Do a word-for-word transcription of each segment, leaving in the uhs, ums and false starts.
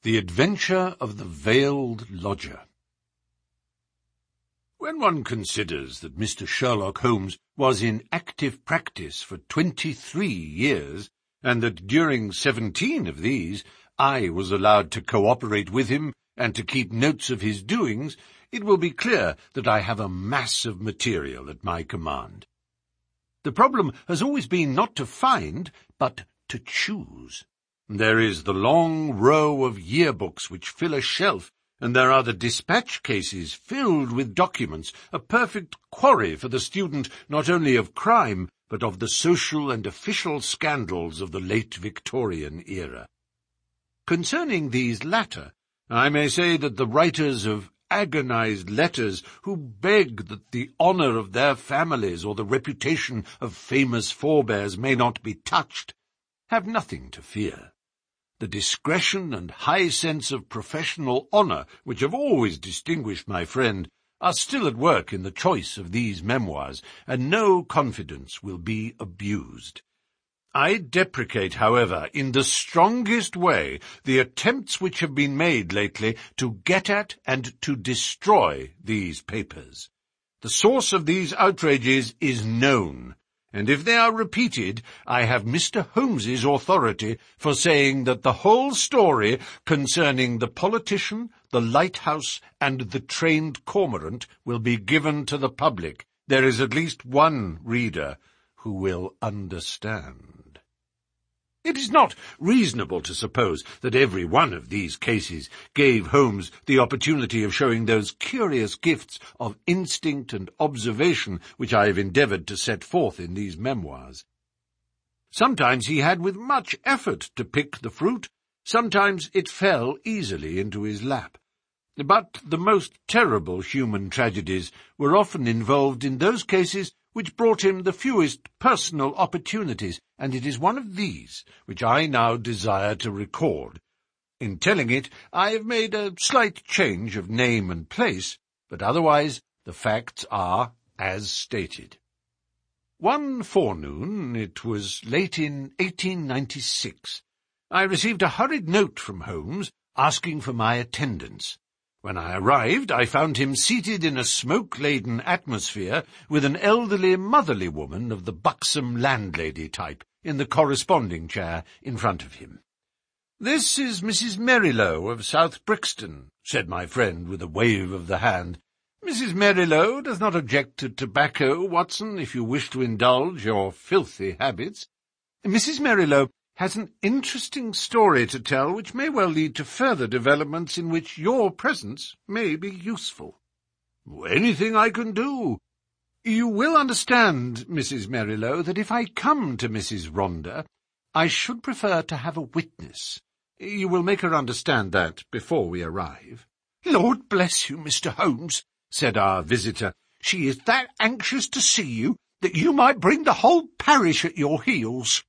The Adventure of the Veiled Lodger. When one considers that Mister Sherlock Holmes was in active practice for twenty-three years, and that during seventeen of these I was allowed to cooperate with him and to keep notes of his doings, it will be clear that I have a mass of material at my command. The problem has always been not to find, but to choose. There is the long row of yearbooks which fill a shelf, and there are the dispatch cases filled with documents, a perfect quarry for the student not only of crime, but of the social and official scandals of the late Victorian era. Concerning these latter, I may say that the writers of agonized letters who beg that the honour of their families or the reputation of famous forebears may not be touched, have nothing to fear. The discretion and high sense of professional honour, which have always distinguished my friend, are still at work in the choice of these memoirs, and no confidence will be abused. I deprecate, however, in the strongest way, the attempts which have been made lately to get at and to destroy these papers. The source of these outrages is known, and if they are repeated, I have Mister Holmes's authority for saying that the whole story concerning the politician, the lighthouse, and the trained cormorant will be given to the public. There is at least one reader who will understand. It is not reasonable to suppose that every one of these cases gave Holmes the opportunity of showing those curious gifts of instinct and observation which I have endeavoured to set forth in these memoirs. Sometimes he had with much effort to pick the fruit, sometimes it fell easily into his lap. But the most terrible human tragedies were often involved in those cases which brought him the fewest personal opportunities, and it is one of these which I now desire to record. In telling it, I have made a slight change of name and place, but otherwise the facts are as stated. One forenoon, it was late in eighteen ninety-six, I received a hurried note from Holmes asking for my attendance. When I arrived, I found him seated in a smoke-laden atmosphere with an elderly, motherly woman of the buxom landlady type in the corresponding chair in front of him. "This is Missus Merrylow of South Brixton," said my friend with a wave of the hand. "Missus Merrylow does not object to tobacco, Watson, if you wish to indulge your filthy habits. Missus Merrylow has an interesting story to tell which may well lead to further developments in which your presence may be useful." "Anything I can do." "You will understand, Missus Merrylow, that if I come to Missus Rhondda, I should prefer to have a witness. You will make her understand that before we arrive." "Lord bless you, Mister Holmes," said our visitor. "She is that anxious to see you that you might bring the whole parish at your heels."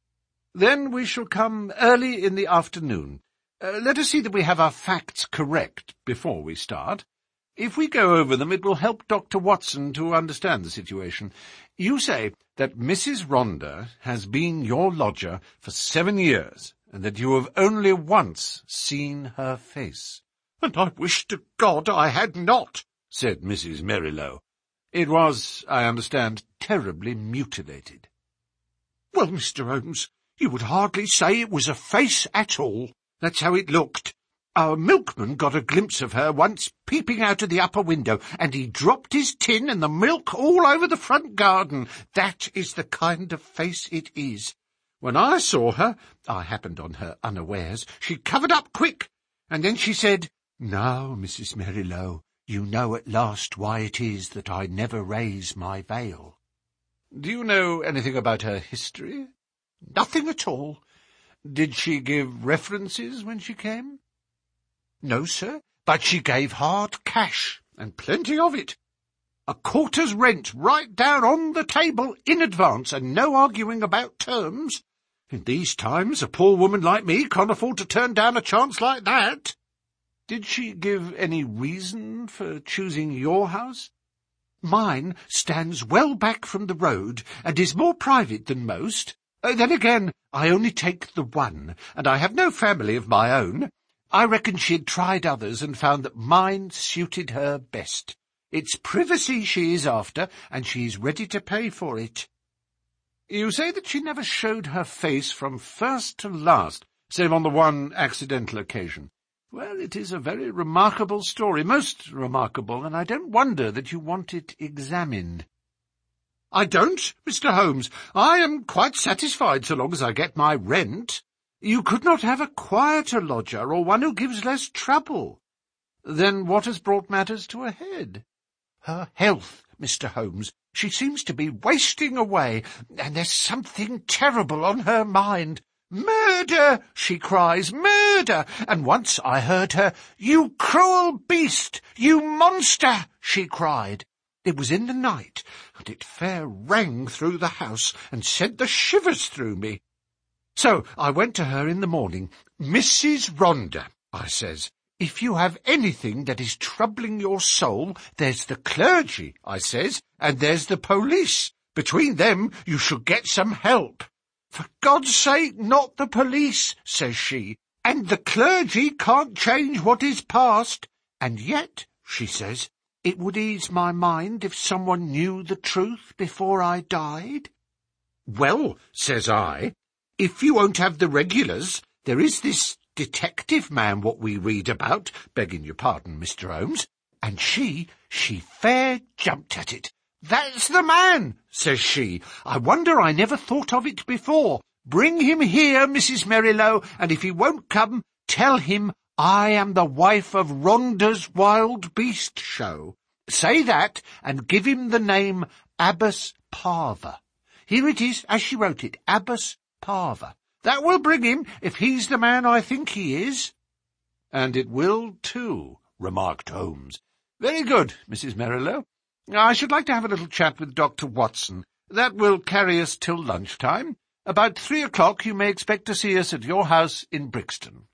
"Then we shall come early in the afternoon. Uh, let us see that we have our facts correct before we start. If we go over them, it will help Doctor Watson to understand the situation. You say that Missus Rhondda has been your lodger for seven years, and that you have only once seen her face." "And I wish to God I had not," said Missus Merrylow. "It was, I understand, terribly mutilated." "Well, Mister Holmes, you would hardly say it was a face at all. That's how it looked. Our milkman got a glimpse of her once peeping out of the upper window, and he dropped his tin and the milk all over the front garden. That is the kind of face it is. When I saw her, I happened on her unawares, she covered up quick, and then she said, 'Now, Missus Merrylow, you know at last why it is that I never raise my veil.'" "Do you know anything about her history?" "Nothing at all." "Did she give references when she came?" "No, sir, but she gave hard cash, and plenty of it. A quarter's rent right down on the table in advance, and no arguing about terms. In these times, a poor woman like me can't afford to turn down a chance like that." "Did she give any reason for choosing your house?" "Mine stands well back from the road, and is more private than most. Uh, then again, I only take the one, and I have no family of my own. I reckon she'd tried others and found that mine suited her best. It's privacy she is after, and she's ready to pay for it. You say that she never showed her face from first to last, save on the one accidental occasion. Well, it is a very remarkable story, most remarkable, and I don't wonder that you want it examined. I don't, Mister Holmes. I am quite satisfied so long as I get my rent. You could not have a quieter lodger, or one who gives less trouble. Then what has brought matters to a head? Her health, Mister Holmes. She seems to be wasting away, and there's something terrible on her mind. Murder, she cries, murder, and once I heard her, you cruel beast, you monster, she cried. It was in the night, and it fair rang through the house and sent the shivers through me. So I went to her in the morning. Missus Rhonda, I says, if you have anything that is troubling your soul, there's the clergy, I says, and there's the police. Between them you shall get some help. For God's sake, not the police, says she, and the clergy can't change what is past. And yet, she says, it would ease my mind if someone knew the truth before I died. Well, says I, if you won't have the regulars, there is this detective man what we read about, begging your pardon, Mister Holmes, and she, she fair jumped at it. That's the man, says she. I wonder I never thought of it before. Bring him here, Missus Merrylow, and if he won't come, tell him I am the wife of Rhonda's Wild Beast Show. Say that, and give him the name Abbess Parver. Here it is, as she wrote it, Abbess Parver. That will bring him, if he's the man I think he is. And it will, too, remarked Holmes. Very good, Missus Merrylow. I should like to have a little chat with Doctor Watson. That will carry us till lunchtime. About three o'clock you may expect to see us at your house in Brixton.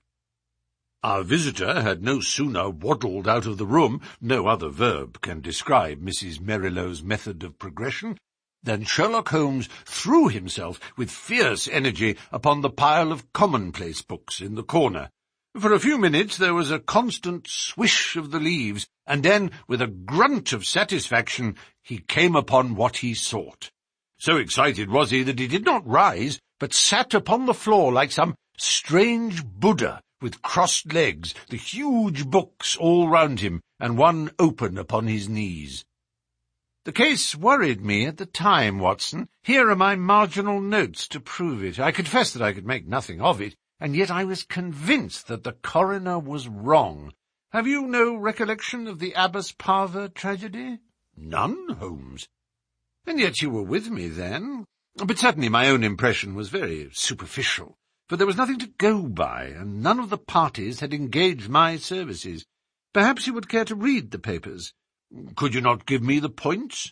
Our visitor had no sooner waddled out of the room, no other verb can describe Missus Merrylow's method of progression, than Sherlock Holmes threw himself with fierce energy upon the pile of commonplace books in the corner. For a few minutes there was a constant swish of the leaves, and then, with a grunt of satisfaction, he came upon what he sought. So excited was he that he did not rise, but sat upon the floor like some strange Buddha, with crossed legs, the huge books all round him, and one open upon his knees. The case worried me at the time, Watson. Here are my marginal notes to prove it. I confess that I could make nothing of it, and yet I was convinced that the coroner was wrong. Have you no recollection of the Abbess Parver tragedy? None, Holmes. And yet you were with me then. But certainly my own impression was very superficial, for there was nothing to go by, and none of the parties had engaged my services. Perhaps you would care to read the papers. Could you not give me the points?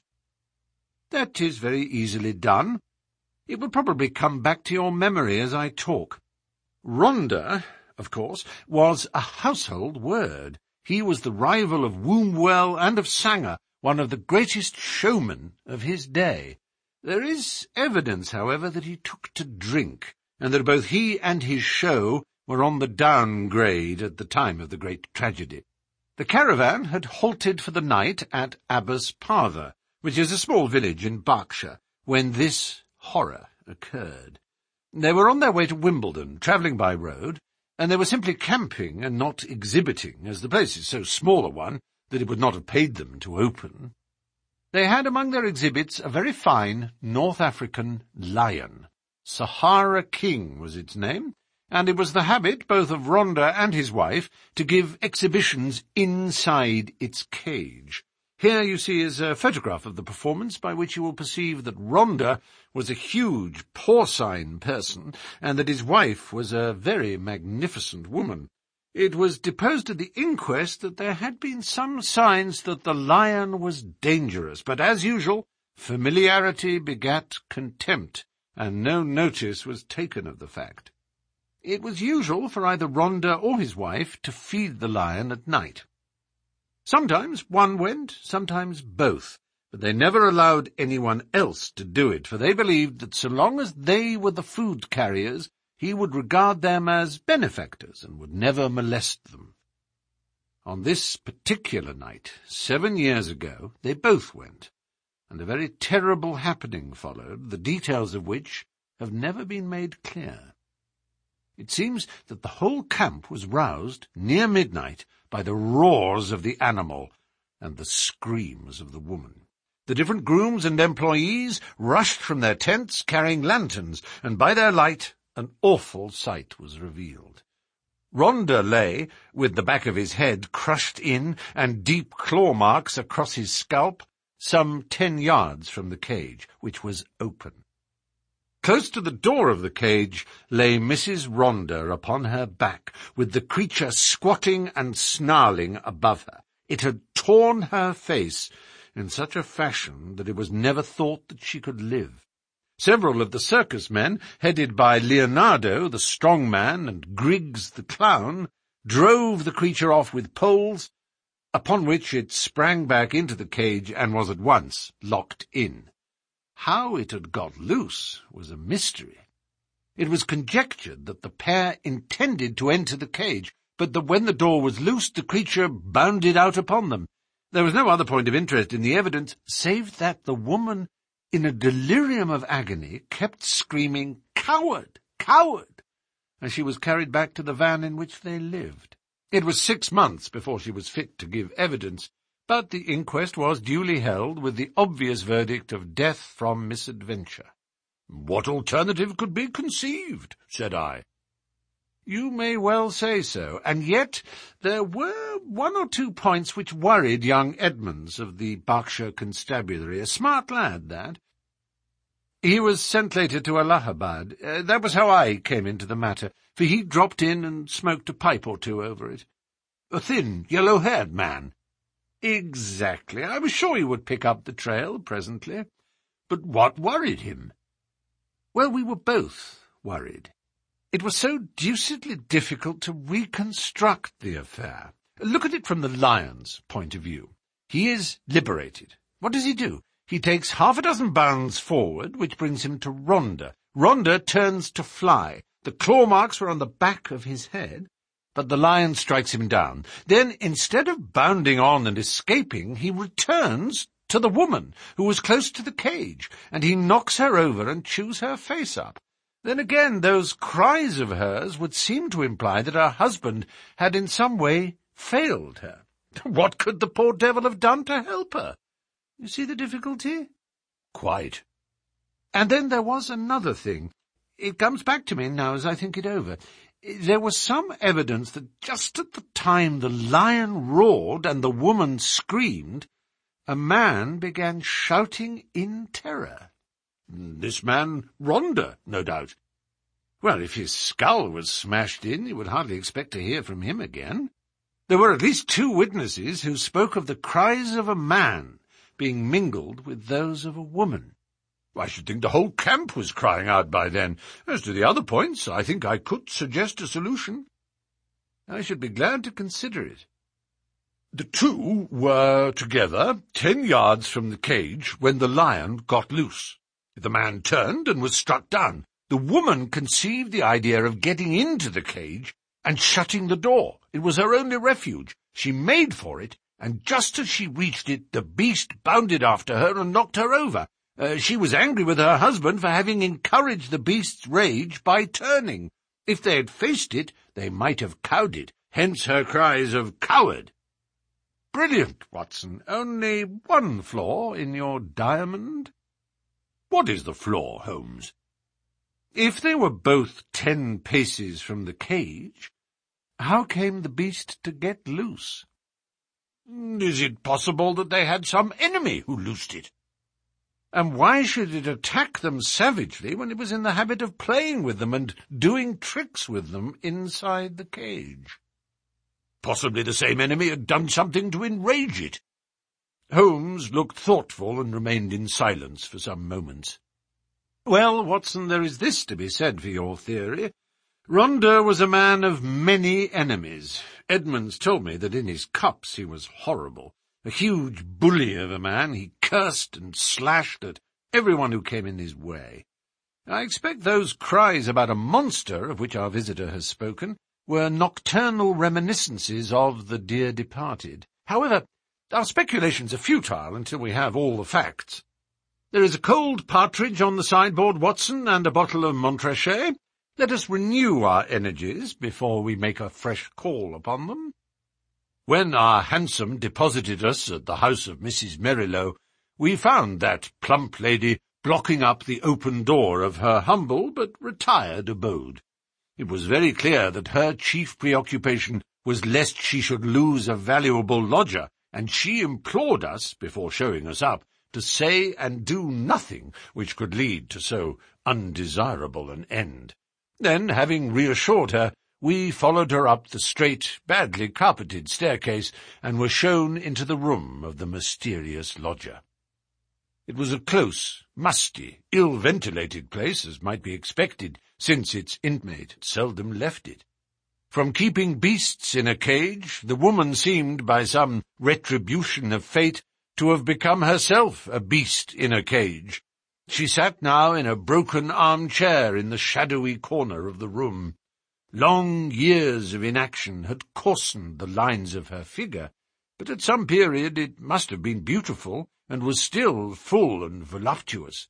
That is very easily done. It will probably come back to your memory as I talk. Rhonda, of course, was a household word. He was the rival of Wombwell and of Sanger, one of the greatest showmen of his day. There is evidence, however, that he took to drink, and that both he and his show were on the downgrade at the time of the great tragedy. The caravan had halted for the night at Abbess Parver, which is a small village in Berkshire, when this horror occurred. They were on their way to Wimbledon, travelling by road, and they were simply camping and not exhibiting, as the place is so small a one that it would not have paid them to open. They had among their exhibits a very fine North African lion. Sahara King was its name, and it was the habit both of Rhonda and his wife to give exhibitions inside its cage. Here, you see, is a photograph of the performance, by which you will perceive that Rhonda was a huge porcine person, and that his wife was a very magnificent woman. It was deposed at the inquest that there had been some signs that the lion was dangerous, but as usual, familiarity begat contempt, and no notice was taken of the fact. It was usual for either Rhonda or his wife to feed the lion at night. Sometimes one went, sometimes both, but they never allowed anyone else to do it, for they believed that so long as they were the food carriers, he would regard them as benefactors and would never molest them. On this particular night, seven years ago, they both went, and a very terrible happening followed, the details of which have never been made clear. It seems that the whole camp was roused near midnight by the roars of the animal and the screams of the woman. The different grooms and employees rushed from their tents carrying lanterns, and by their light an awful sight was revealed. Rhonda lay, with the back of his head crushed in and deep claw marks across his scalp, some ten yards from the cage, which was open. Close to the door of the cage lay Missus Rhonda upon her back, with the creature squatting and snarling above her. It had torn her face in such a fashion that it was never thought that she could live. Several of the circus men, headed by Leonardo, the strong man, and Griggs, the clown, drove the creature off with poles, upon which it sprang back into the cage and was at once locked in. How it had got loose was a mystery. It was conjectured that the pair intended to enter the cage, but that when the door was loosed, the creature bounded out upon them. There was no other point of interest in the evidence, save that the woman, in a delirium of agony, kept screaming, "Coward! Coward!" as she was carried back to the van in which they lived. It was six months before she was fit to give evidence, but the inquest was duly held with the obvious verdict of death from misadventure. "What alternative could be conceived?" said I. "You may well say so, and yet there were one or two points which worried young Edmonds of the Berkshire Constabulary, a smart lad, that. He was sent later to Allahabad. Uh, that was how I came into the matter, for he dropped in and smoked a pipe or two over it. A thin, yellow-haired man." "Exactly. I was sure you would pick up the trail presently. But what worried him?" "Well, we were both worried. It was so deucedly difficult to reconstruct the affair. Look at it from the lion's point of view. He is liberated. What does he do? He takes half a dozen bounds forward, which brings him to Rhonda. Rhonda turns to fly. The claw marks were on the back of his head, but the lion strikes him down. Then, instead of bounding on and escaping, he returns to the woman, who was close to the cage, and he knocks her over and chews her face up. Then again, those cries of hers would seem to imply that her husband had in some way failed her. What could the poor devil have done to help her? You see the difficulty?" "Quite." "And then there was another thing. It comes back to me now as I think it over. There was some evidence that just at the time the lion roared and the woman screamed, a man began shouting in terror." "This man Rhonda, no doubt." "Well, if his skull was smashed in, you would hardly expect to hear from him again. There were at least two witnesses who spoke of the cries of a man being mingled with those of a woman." "I should think the whole camp was crying out by then. As to the other points, I think I could suggest a solution." "I should be glad to consider it." "The two were together ten yards from the cage when the lion got loose. The man turned and was struck down. The woman conceived the idea of getting into the cage and shutting the door. It was her only refuge. She made for it, and just as she reached it, the beast bounded after her and knocked her over. Uh, she was angry with her husband for having encouraged the beast's rage by turning. If they had faced it, they might have cowed it, hence her cries of 'Coward!' Brilliant, Watson. Only one flaw in your diamond." "What is the flaw, Holmes?" "If they were both ten paces from the cage, how came the beast to get loose?" "Is it possible that they had some enemy who loosed it?" "And why should it attack them savagely when it was in the habit of playing with them and doing tricks with them inside the cage?" "Possibly the same enemy had done something to enrage it." Holmes looked thoughtful and remained in silence for some moments. "Well, Watson, there is this to be said for your theory. Rhonda was a man of many enemies. Edmonds told me that in his cups he was horrible. A huge bully of a man, he cursed and slashed at everyone who came in his way. I expect those cries about a monster, of which our visitor has spoken, were nocturnal reminiscences of the dear departed. However, our speculations are futile until we have all the facts. There is a cold partridge on the sideboard, Watson, and a bottle of Montrachet. Let us renew our energies before we make a fresh call upon them. When our hansom deposited us at the house of Missus Merrilow, we found that plump lady blocking up the open door of her humble but retired abode. It was very clear that her chief preoccupation was lest she should lose a valuable lodger, and she implored us, before showing us up, to say and do nothing which could lead to so undesirable an end. Then, having reassured her, we followed her up the straight, badly carpeted staircase, and were shown into the room of the mysterious lodger. It was a close, musty, ill-ventilated place, as might be expected, since its inmate seldom left it. From keeping beasts in a cage, the woman seemed, by some retribution of fate, to have become herself a beast in a cage. She sat now in a broken armchair in the shadowy corner of the room. Long years of inaction had coarsened the lines of her figure, but at some period it must have been beautiful, and was still full and voluptuous.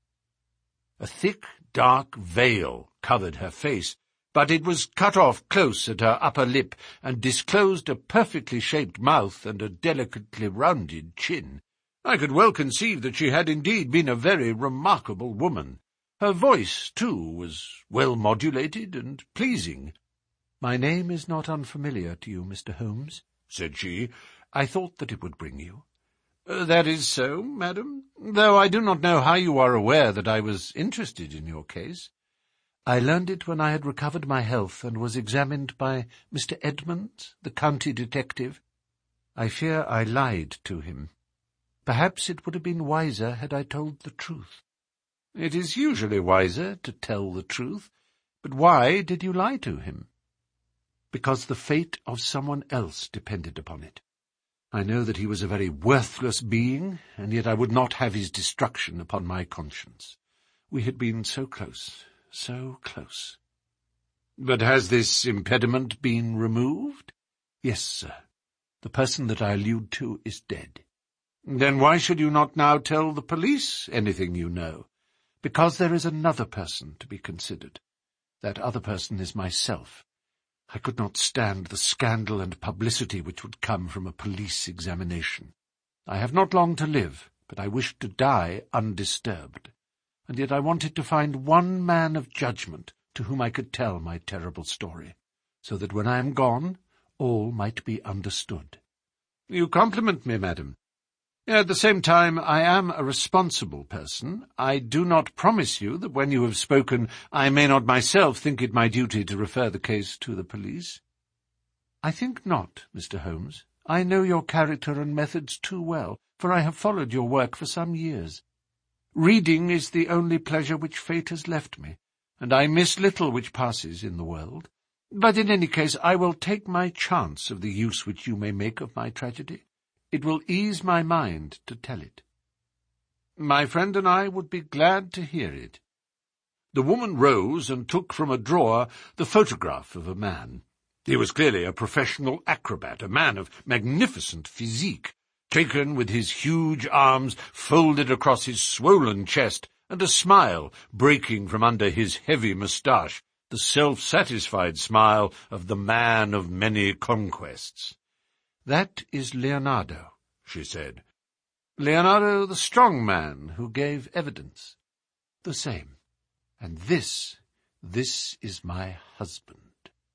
A thick, dark veil covered her face, but it was cut off close at her upper lip, and disclosed a perfectly shaped mouth and a delicately rounded chin. I could well conceive that she had indeed been a very remarkable woman. Her voice, too, was well modulated and pleasing. "My name is not unfamiliar to you, Mister Holmes," said she. "I thought that it would bring you." Uh, "That is so, madam, though I do not know how you are aware that I was interested in your case." "I learned it when I had recovered my health and was examined by Mister Edmonds, the county detective. I fear I lied to him. Perhaps it would have been wiser had I told the truth." "It is usually wiser to tell the truth. But why did you lie to him?" "Because the fate of someone else depended upon it. I know that he was a very worthless being, and yet I would not have his destruction upon my conscience. We had been so close, so close." "But has this impediment been removed?" "Yes, sir. The person that I allude to is dead." "Then why should you not now tell the police anything you know?" "Because there is another person to be considered. That other person is myself. I could not stand the scandal and publicity which would come from a police examination. I have not long to live, but I wished to die undisturbed, and yet I wanted to find one man of judgment to whom I could tell my terrible story, so that when I am gone, all might be understood." "You compliment me, madam. At the same time, I am a responsible person. I do not promise you that when you have spoken I may not myself think it my duty to refer the case to the police." "I think not, Mister Holmes. I know your character and methods too well, for I have followed your work for some years. Reading is the only pleasure which fate has left me, and I miss little which passes in the world. But in any case I will take my chance of the use which you may make of my tragedy. It will ease my mind to tell it." "My friend and I would be glad to hear it." The woman rose and took from a drawer the photograph of a man. He was clearly a professional acrobat, a man of magnificent physique, taken with his huge arms folded across his swollen chest, and a smile breaking from under his heavy moustache, the self-satisfied smile of the man of many conquests. "That is Leonardo," she said. "Leonardo, the strong man who gave evidence?" "The same. And this, this is my husband."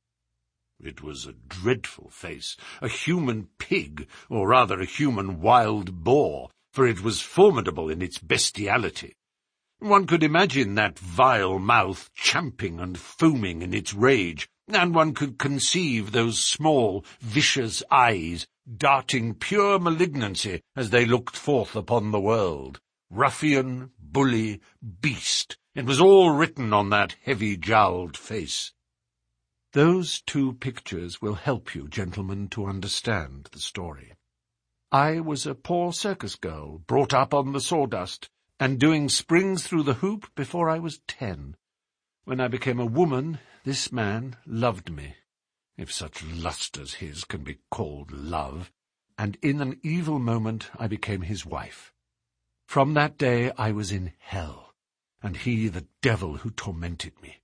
It was a dreadful face, a human pig, or rather a human wild boar, for it was formidable in its bestiality. One could imagine that vile mouth champing and foaming in its rage, and one could conceive those small, vicious eyes darting pure malignancy as they looked forth upon the world. Ruffian, bully, beast, it was all written on that heavy-jowled face. Those two pictures will help you, gentlemen, to understand the story. I was a poor circus girl, brought up on the sawdust, and doing springs through the hoop before I was ten. When I became a woman, this man loved me, if such lust as his can be called love, and in an evil moment I became his wife. From that day I was in hell, and he the devil who tormented me.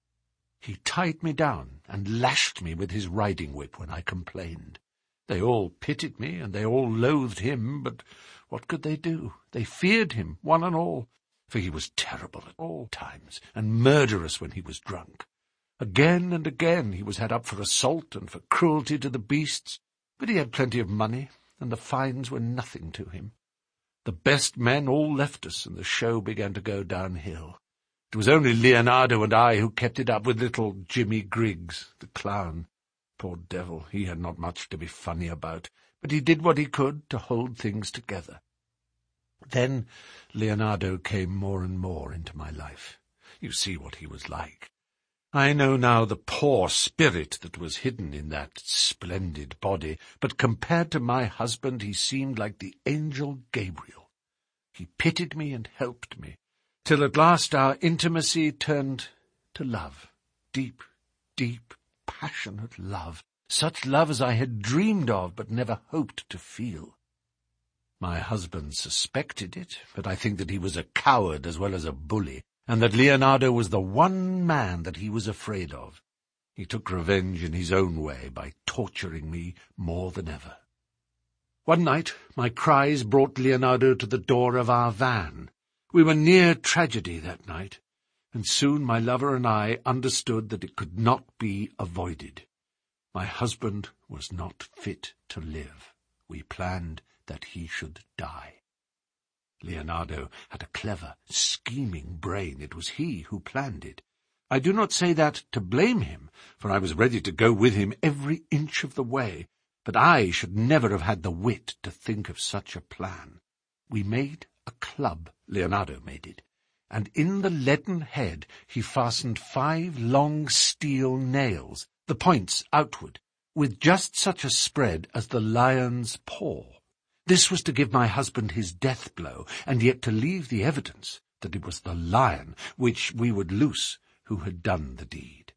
He tied me down and lashed me with his riding-whip when I complained. They all pitied me, and they all loathed him, but what could they do? They feared him, one and all, for he was terrible at all times, and murderous when he was drunk. Again and again he was had up for assault and for cruelty to the beasts, but he had plenty of money, and the fines were nothing to him. The best men all left us, and the show began to go downhill. It was only Leonardo and I who kept it up with little Jimmy Griggs, the clown. Poor devil, he had not much to be funny about, but he did what he could to hold things together. Then Leonardo came more and more into my life. You see what he was like. I know now the poor spirit that was hidden in that splendid body, but compared to my husband he seemed like the angel Gabriel. He pitied me and helped me, till at last our intimacy turned to love, deep, deep, passionate love, such love as I had dreamed of but never hoped to feel. My husband suspected it, but I think that he was a coward as well as a bully, and that Leonardo was the one man that he was afraid of. He took revenge in his own way by torturing me more than ever. One night my cries brought Leonardo to the door of our van. We were near tragedy that night, and soon my lover and I understood that it could not be avoided. My husband was not fit to live. We planned that he should die. Leonardo had a clever, scheming brain. It was he who planned it. I do not say that to blame him, for I was ready to go with him every inch of the way, but I should never have had the wit to think of such a plan. We made a club, Leonardo made it, and in the leaden head he fastened five long steel nails, the points outward, with just such a spread as the lion's paw. This was to give my husband his death blow, and yet to leave the evidence that it was the lion which we would loose who had done the deed.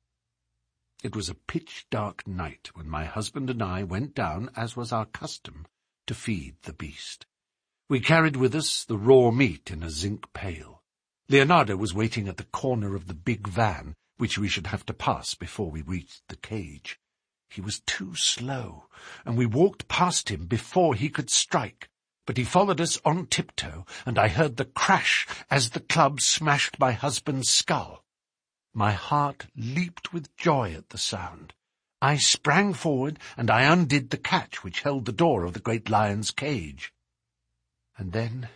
It was a pitch-dark night when my husband and I went down, as was our custom, to feed the beast. We carried with us the raw meat in a zinc pail. Leonardo was waiting at the corner of the big van, which we should have to pass before we reached the cage. He was too slow, and we walked past him before he could strike, but he followed us on tiptoe, and I heard the crash as the club smashed my husband's skull. My heart leaped with joy at the sound. I sprang forward, and I undid the catch which held the door of the great lion's cage. And then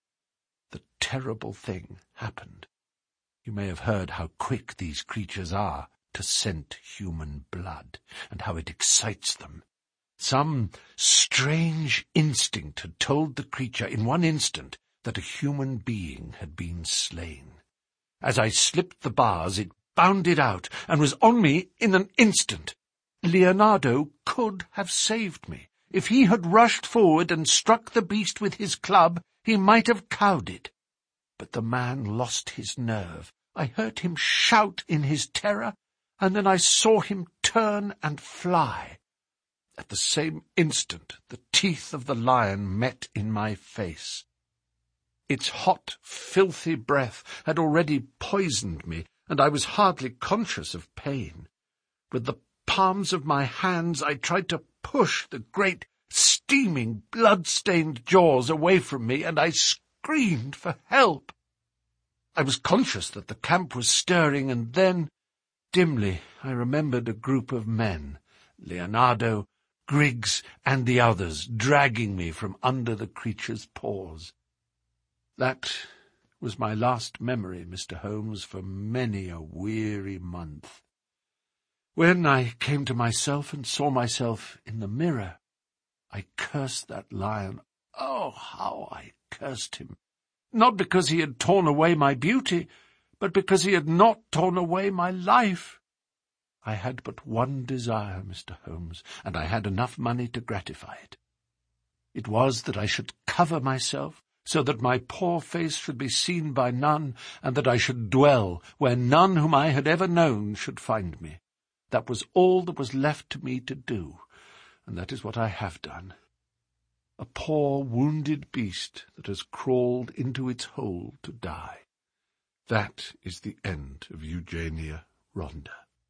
the terrible thing happened. You may have heard how quick these creatures are to scent human blood, and how it excites them. Some strange instinct had told the creature in one instant that a human being had been slain. As I slipped the bars, it bounded out, and was on me in an instant. Leonardo could have saved me. If he had rushed forward and struck the beast with his club, he might have cowed it. But the man lost his nerve. I heard him shout in his terror, and then I saw him turn and fly. At the same instant the teeth of the lion met in my face. Its hot, filthy breath had already poisoned me, and I was hardly conscious of pain. With the palms of my hands I tried to push the great, steaming, blood-stained jaws away from me, and I screamed for help. I was conscious that the camp was stirring, and then, dimly, I remembered a group of men, Leonardo, Griggs, and the others, dragging me from under the creature's paws. That was my last memory, Mister Holmes, for many a weary month. When I came to myself and saw myself in the mirror, I cursed that lion. Oh, how I cursed him! Not because he had torn away my beauty, but because he had not torn away my life. I had but one desire, Mister Holmes, and I had enough money to gratify it. It was that I should cover myself so that my poor face should be seen by none, and that I should dwell where none whom I had ever known should find me. That was all that was left to me to do, and that is what I have done. A poor wounded beast that has crawled into its hole to die. That is the end of Eugenia Ronda."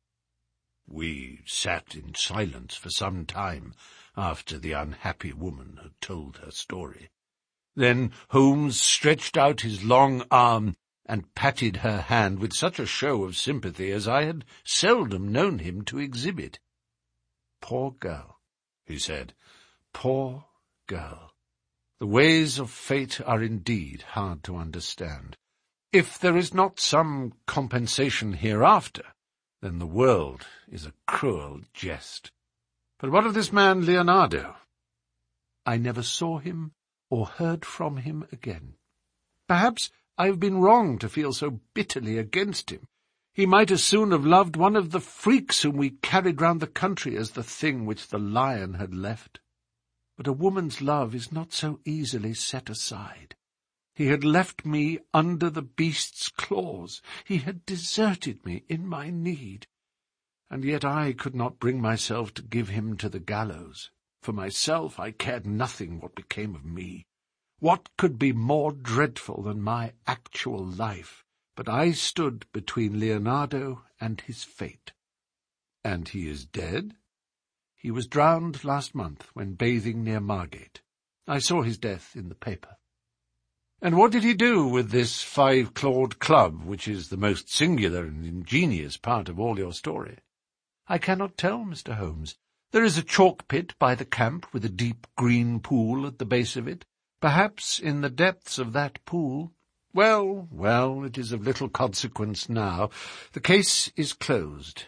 We sat in silence for some time after the unhappy woman had told her story. Then Holmes stretched out his long arm and patted her hand with such a show of sympathy as I had seldom known him to exhibit. "Poor girl," he said, "poor girl. The ways of fate are indeed hard to understand. If there is not some compensation hereafter, then the world is a cruel jest. But what of this man Leonardo?" "I never saw him or heard from him again. Perhaps I have been wrong to feel so bitterly against him. He might as soon have loved one of the freaks whom we carried round the country as the thing which the lion had left. But a woman's love is not so easily set aside. He had left me under the beast's claws. He had deserted me in my need. And yet I could not bring myself to give him to the gallows. For myself I cared nothing what became of me. What could be more dreadful than my actual life? But I stood between Leonardo and his fate." "And he is dead?" "He was drowned last month when bathing near Margate. I saw his death in the paper." "And what did he do with this five-clawed club, which is the most singular and ingenious part of all your story?" "I cannot tell, Mister Holmes. There is a chalk pit by the camp with a deep green pool at the base of it. Perhaps in the depths of that pool—" "Well, well, it is of little consequence now. The case is closed."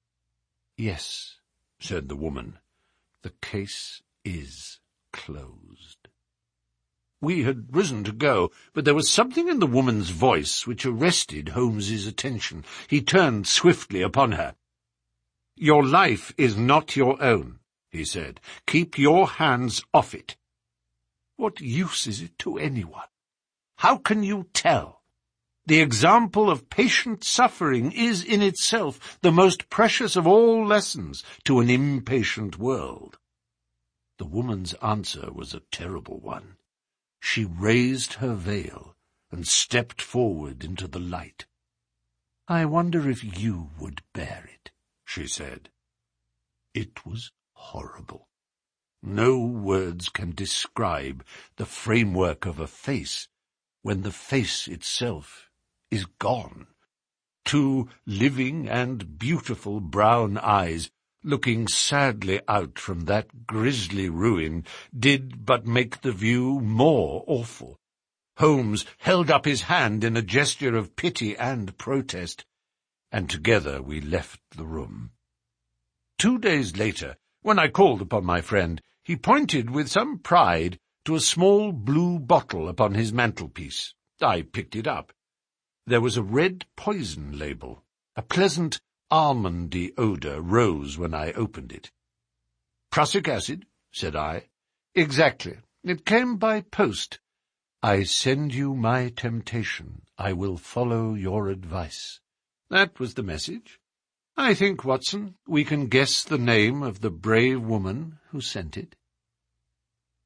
"Yes," said the woman, "the case is closed." We had risen to go, but there was something in the woman's voice which arrested Holmes's attention. He turned swiftly upon her. "Your life is not your own," he said. "Keep your hands off it." "What use is it to anyone? How can you tell? The example of patient suffering is in itself the most precious of all lessons to an impatient world." The woman's answer was a terrible one. She raised her veil and stepped forward into the light. "I wonder if you would bear it," she said. It was horrible. No words can describe the framework of a face when the face itself is gone. Two living and beautiful brown eyes, looking sadly out from that grisly ruin, did but make the view more awful. Holmes held up his hand in a gesture of pity and protest, and together we left the room. Two days later, when I called upon my friend, he pointed with some pride to a small blue bottle upon his mantelpiece. I picked it up. There was a red poison label. A pleasant almondy odour rose when I opened it. "Prussic acid?" said I. "Exactly. It came by post." "I send you my temptation. I will follow your advice." That was the message. I think, Watson, we can guess the name of the brave woman who sent it.